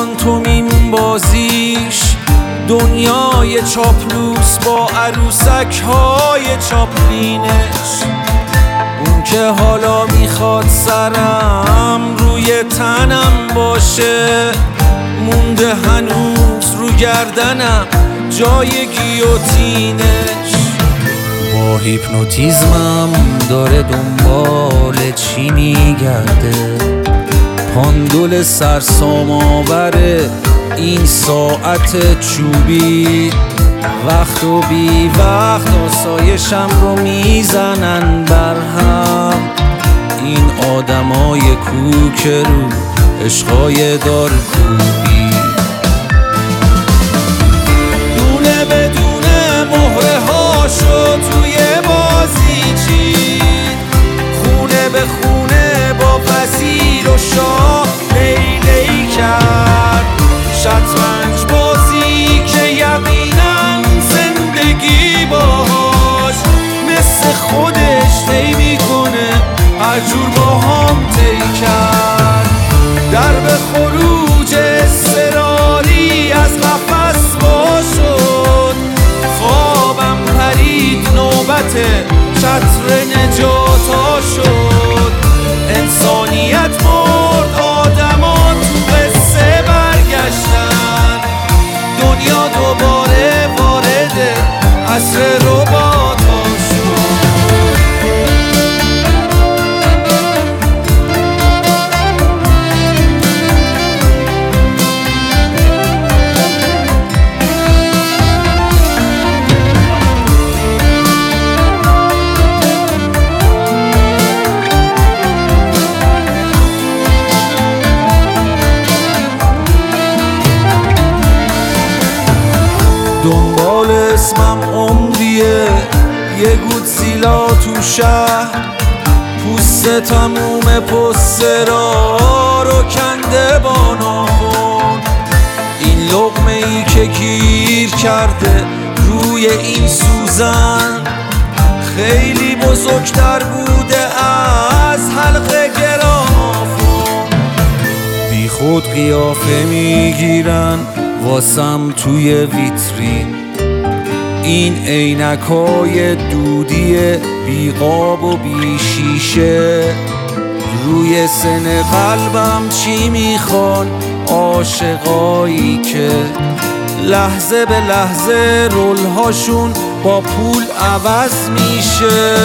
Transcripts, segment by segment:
پانتومیم بازیش، دنیای چاپلوس با عروسک های چاپلینش. اون که حالا میخواد سرم روی تنم باشه، مونده هنوز رو گردنم جای گیوتینش. با هیپنوتیزمم داره دنبال چی میگرده، پاندول سرسام آوره این ساعت چوبی. وقت و بی وقت آسایشم رو میزنن برهم، این آدمای کوکه رو عشقای دارکوبی. دونه بدونه مهره هاشو توی بازی چید، خونه به خونه با وزیر و شاه لیلی کرد. شطرنج بازی که یقینا زندگی باهاش مثل خودش طی میکنه، هر جور با هم طی کرد. در به خروج اضطراری از قفس وا شد، خوابم پرید نوبت چتر نجاتا شد. انسانیت مرد، آدما تو قصه برگشتن، دنیا دوباره وارد عصر رباتا شد. دنبال اسمم عمریه، یه گودزیلا تو شهر، پوست تموم پسترها رو کنده با ناخن. این لقمه ای که گیر کرده روی این سوزن، خیلی بزرگتر بوده از حلقه گرافون. بی خود قیافه میگیرن واسم توی ویترین، این عینکای دودی بی قاب و بی شیشه. روی سن قلبم چی میخوان عاشقایی که لحظه به لحظه رولهاشون با پول عوض میشه.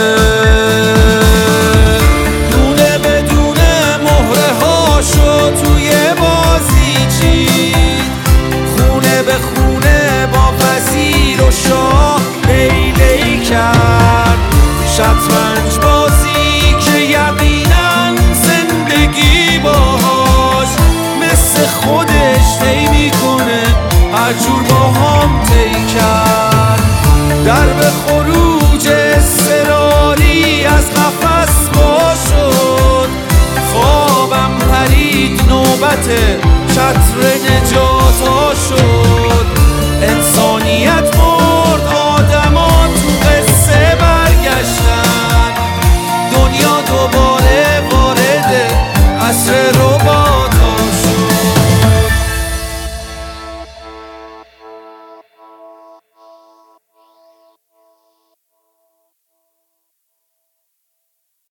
دونه بدونه مهره هاشو توی بازی چید، خونه به خونه با وزیر و شاه لیلی کرد. شطرنج بازی که یقینا زندگی باهاش مثل خودش طی میکنه، هر جور با هم طی کرد. در به خروج اضطراری از قفس وا شد، خوابم پرید نوبت چتر نجاتا شد. انسانیت